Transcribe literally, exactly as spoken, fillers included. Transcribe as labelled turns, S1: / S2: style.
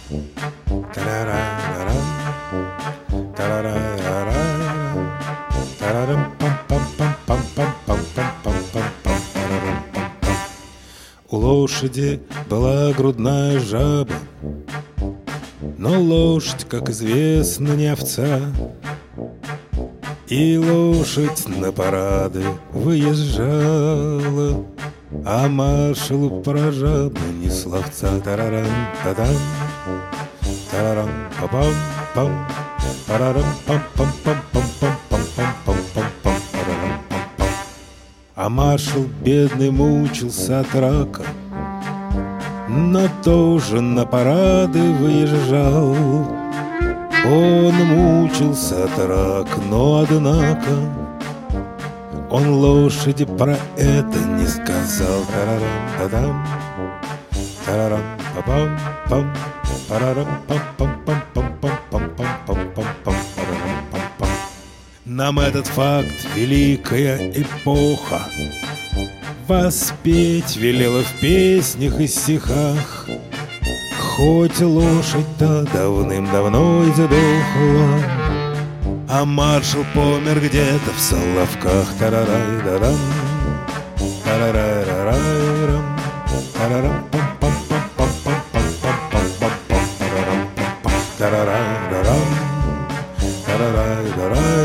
S1: Тарарарарам, тарарарарам, тарарам-пам-пам-пам-пам-пам-пам-пам-пам-пам-пам. У лошади была грудная жаба, но лошадь, как известно, не овца. И лошадь на парады выезжала, а маршалу про жабу ни словца. Тарарам-та-дам, тарарам-па-пам-пам, парарам-пам-пам-пам-пам-пам-пам-пам-пам-пам-пам. А маршал бедный мучился от рака, но тоже на парады выезжал. Он мучился от рака, но однако он лошади про это не сказал. Тарарам-та-дам, тарарам-па-пам-пам, парарам-пам-пам-пам-пам-пам-пам-пам-пам-пам-пам. Нам этот факт великая эпоха воспеть велела в песнях и стихах. Хоть лошадь-то давным-давно издохла, а маршал помер где-то в Соловках. Тарарай-дарам, тарарай-рарайрам, тарарам-пам-пам-пам-пам-пам-пам-пам-пам-пам-пам, тарарай-дарам, тарарай-дарай.